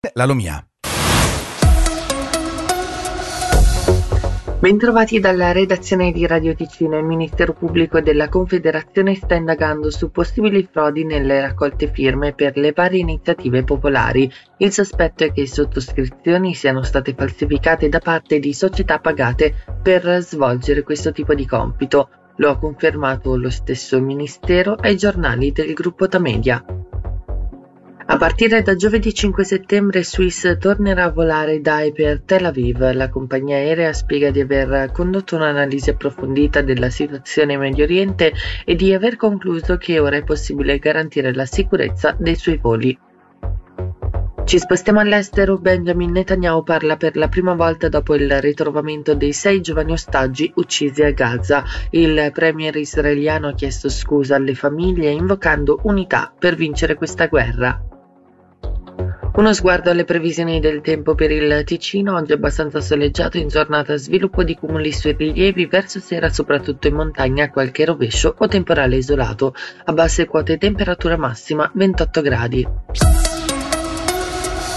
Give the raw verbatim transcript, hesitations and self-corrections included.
La Lumia. Bentrovati dalla redazione di Radio Ticino. Il Ministero Pubblico della Confederazione sta indagando su possibili frodi nelle raccolte firme per le varie iniziative popolari. Il sospetto è che sottoscrizioni siano state falsificate da parte di società pagate per svolgere questo tipo di compito. Lo ha confermato lo stesso Ministero ai giornali del gruppo Tamedia. A partire da giovedì cinque settembre Swiss tornerà a volare da e per Tel Aviv. La compagnia aerea spiega di aver condotto un'analisi approfondita della situazione in Medio Oriente e di aver concluso che ora è possibile garantire la sicurezza dei suoi voli. Ci spostiamo all'estero. Benjamin Netanyahu parla per la prima volta dopo il ritrovamento dei sei giovani ostaggi uccisi a Gaza. Il premier israeliano ha chiesto scusa alle famiglie invocando unità per vincere questa guerra. Uno sguardo alle previsioni del tempo per il Ticino. Oggi è abbastanza soleggiato, in giornata sviluppo di cumuli sui rilievi, verso sera soprattutto in montagna qualche rovescio o temporale isolato. A basse quote temperatura massima ventotto gradi.